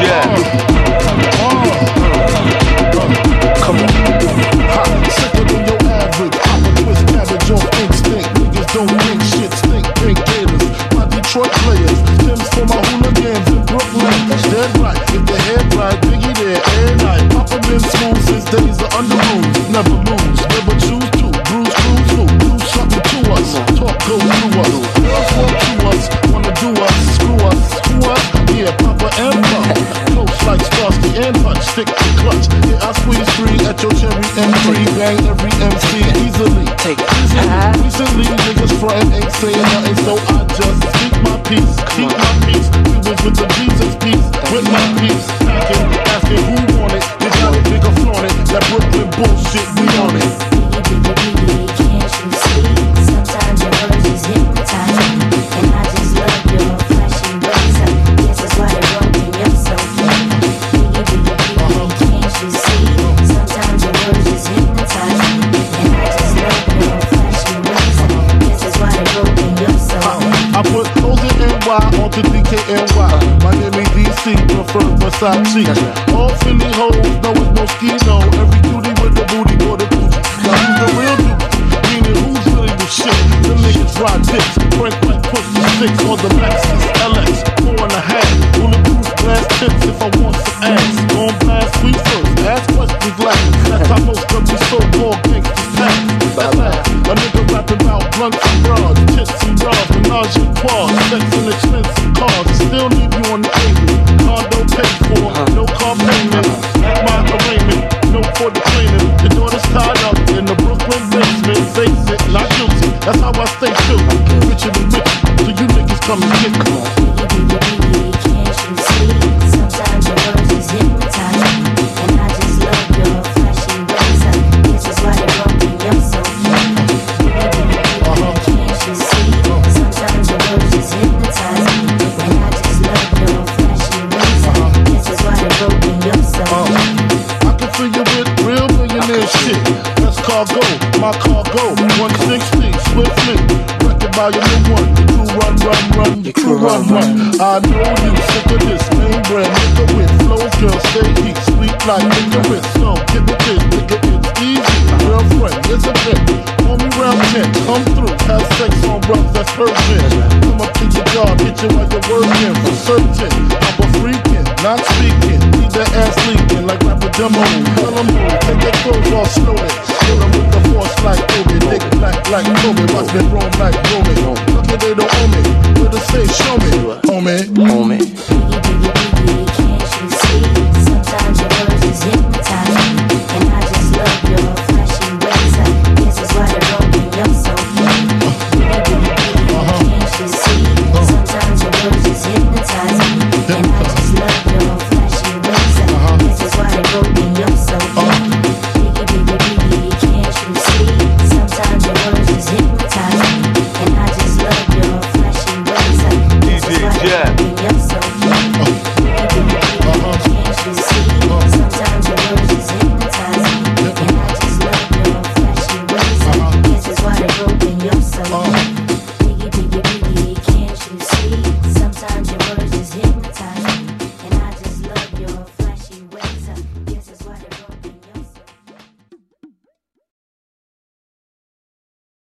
that. Come on. Sicker than your average. Pop a twist cabbage on instinct. Niggas don't think shit stink. Drink gators. My Detroit players. Tim's for my hooligans in Brooklyn. Dead right. If the head right, Biggie there. Air night. Papa been smooth since days of under rules. Never lose. Never choose to. Bruise, cruise, who? Do something to us. Talk goes through us. Girls want to us. Wanna do us. Screw us. Who us? Yeah, Papa and Pop. Close like Starsky and Hutch. Stick to clutch. Yeah, I squeeze three at your cherry M3. Bang every MC easily. Take it. Recently, niggas frontin' ain't saying nothing, so I just speak my peace. Keep my peace. We was with the Jesus peace. With my peace. Asking who want it. They got it, nigga flaunt it. That Brooklyn bullshit, we on it. Can't you see? Sometimes your words just hypnotize me, and I just love your flashing razor. Guess that's why they're broken. You're so fake. Can't you see? Sometimes your words just hypnotize me, and I just love your flashing razor. Guess that's why they're broken. You're so fake. I put O's and NY onto DKNY. Miami, DC, prefer Versace. All Philly hoes know it's Moschino. Every cutie with the booty or the coochie. Now who's the real dude? Meaning who's really the shit? The niggas ride dicks. Frank White push the six on the Lexus LX 4.5. Bulletproof glass tips if I want some ass. Gon' blast sweet first. Ask questions last. That's how most of these so-called gangsters pass. That's last. A nigga rapping about blunts and bras, tits and bras, menage a trois, sex and expensive cars. Still leave you on the table. Condo paid for, no car payment. At my arraignment, no for the cleaning. The daughter's tied up in the Brooklyn basement. Face it, not guilty. That's how I stay true. Richer than rich, so you niggas come and get me. Can't you see? Sometimes your words just hypnotize me, and I just love your flashing razor. Guess that's why they're broken. You're so fake. Can't you see? Sometimes your words just hypnotize me, and I just love your flashing razor. Guess that's why they're broken. You're so fake. I can fill you with real millionaire shit. That's cargo, my cargo. 160, swiftly. Wrecking by your new one. Your crew run, your crew run. I know you sick of this main brand. Nigga with flows, girl, stay heat. Sweet like nigga with snow. Give it this, nigga, it's easy. Girlfriend, it's a bit. Call me round 10, come through. Have sex on rough, that's Persian. Come up to your job, hit you while you're working. For certain, I'm a freaking, not speaking. Leave that ass leaking like rapper demo. Tell them who, take their clothes off slowly. Kill them with the force like Kobe. Dick black like Kobe. Watch me roam like Roman. Look at they don't own me. Where to say, show me, homie. Biggie, biggie,